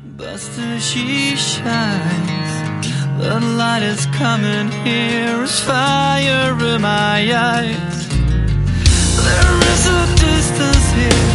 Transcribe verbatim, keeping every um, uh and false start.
But still she shines. The light is coming here as fire in my eyes. There is a distance here